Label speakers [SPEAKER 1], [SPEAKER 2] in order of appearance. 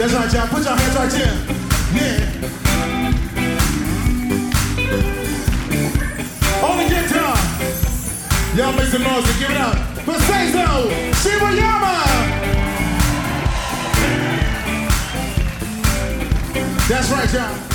[SPEAKER 1] That's right, y'all. Put your hands right here. Yeah. On the guitar. Y'all make some noise and give it up for Seizo Shibayama. That's right, y'all.